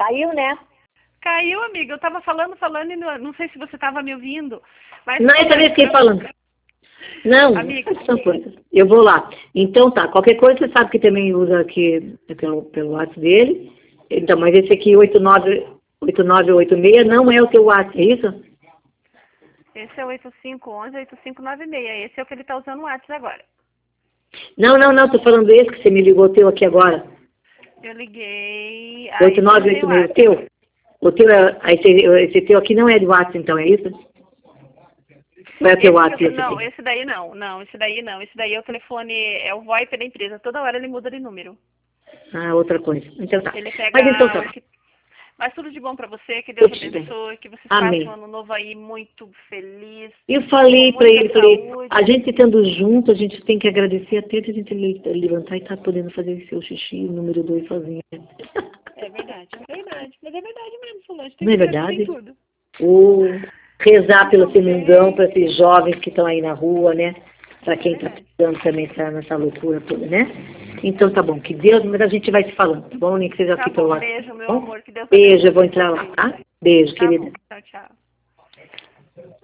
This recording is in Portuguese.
Caiu, né? Caiu, amiga. Eu tava falando e não sei se você tava me ouvindo. Mas Não, eu também fiquei falando. Não, amiga, são coisas. Eu vou lá. Então tá, qualquer coisa você sabe que também usa aqui pelo WhatsApp dele. Então, mas esse aqui, 8986, não é o teu WhatsApp, é isso? esse é o 8511-8596. Esse é o que ele tá usando o WhatsApp agora. Não, tô falando esse que você me ligou, o teu aqui agora. Eu liguei... 8986, o teu? O teu esse teu aqui não é de WhatsApp, então, é isso? Ou é o teu WhatsApp? Não, esse daí não. Não, esse daí não. Esse daí é o telefone, é o VoIP da empresa. Toda hora ele muda de número. Ah, outra coisa. Então tá. Ele pega Mas então tá. Mas tudo de bom pra você, que Deus Tudo bem. abençoe, que vocês Amém. passem um ano novo aí muito feliz. Eu falei com pra muita ele, falei, saúde. a gente estando junto, a gente tem que agradecer até a gente levantar e estar podendo fazer seu xixi número 2 sozinha. É verdade. Mas é verdade mesmo, Solange. Tem Não é que ser assim verdade? tudo. Ou rezar pelo Então, semingão, para esses jovens que estão aí na rua, né? Para quem está verdade. precisando também estar nessa loucura toda, né? Então tá bom, que Deus, mas a gente vai se falando, tá bom? Nem que seja Tá aqui pelo bom, WhatsApp. beijo, meu Tá bom? amor. Que Deus Beijo, eu vou abençoe entrar lá, vocês. tá? Beijo, Tá querida. bom. Tchau, tchau.